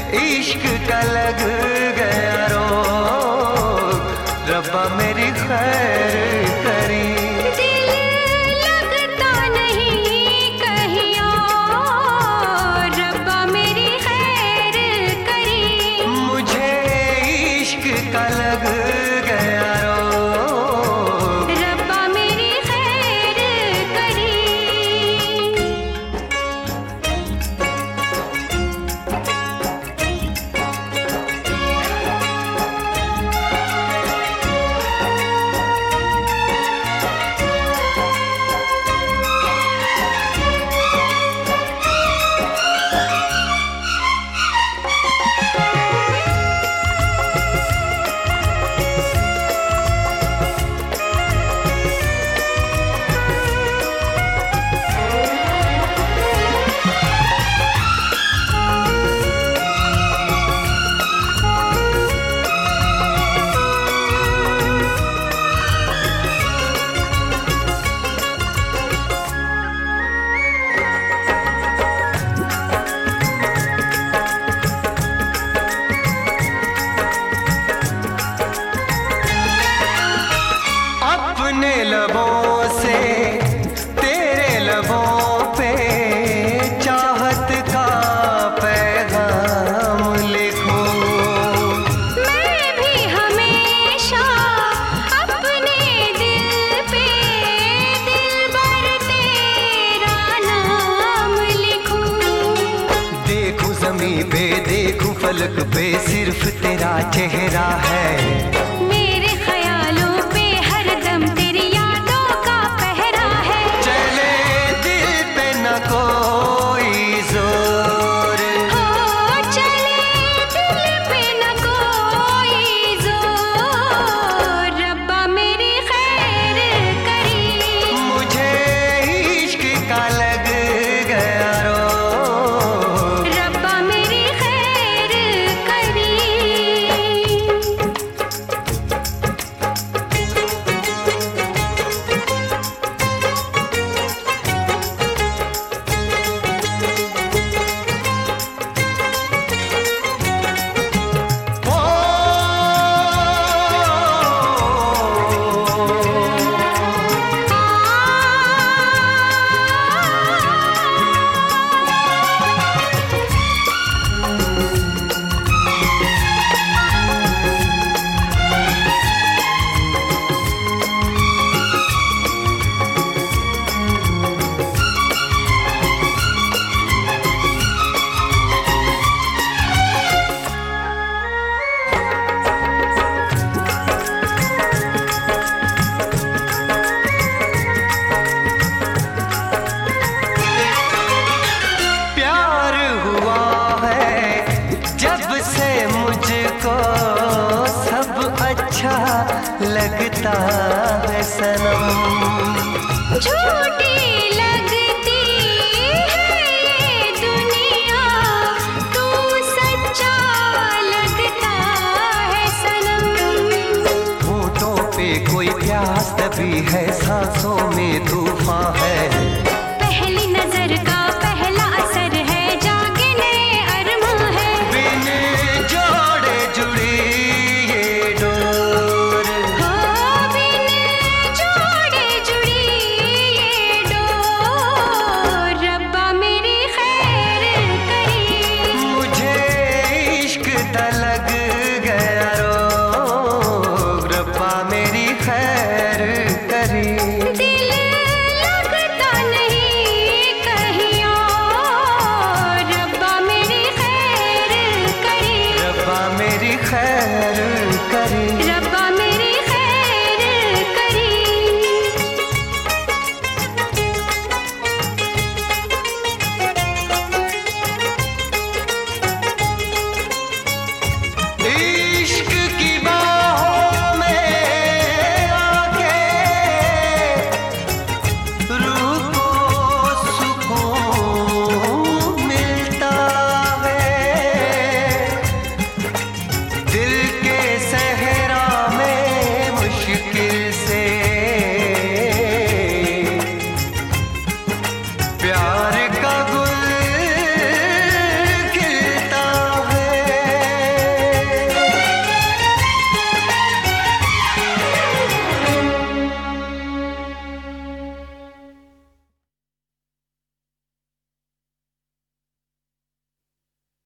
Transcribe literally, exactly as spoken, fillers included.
इश्क का लग गया रोग, रब्बा मेरी खैर करी। दिल लगता नहीं कहीं और, रब्बा मेरी खैर करी। मुझे इश्क का लग गया रोग, रब्बा मेरी खैर करी। अपने लबों से तेरे लबों पे चाहत का पैगाम लिखूं। मैं भी हमेशा अपने दिल पे दिलबर तेरा नाम लिखूं। देखूं ज़मीं पे देखूं फलक पे सिर्फ तेरा चेहरा है। मेरे ख्यालों पे हरदम तेरी यादों का पहरा है। चले दिल पे न कोई जोर, हो चले दिल पे न कोई जोर, रब्बा मेरी खैर करी। मुझे इश्क का लग गया रोग, रब्बा मेरी खैर करी। प्यार हुआ है जब से मुझको सब अच्छा लगता है सनम। झूठी लगती है ये दुनिया, तू सच्चा लगता है सनम। होठों पे कोई प्यास दबी है, सांसों में तूफान है। पहली नजर का पहला असर है, जागने अरमा है। बिन जोड़े जुड़ी ये डोर, हो बिन जोड़े जुड़ी ये डोर, रब्बा मेरी खैर करी। मुझे इश्क का लग गया रोग, रब्बा मेरी खैर करी। दिल लगता नहीं कहीं और, रब्बा मेरी खैर करी। रब्बा मेरी खैर करी।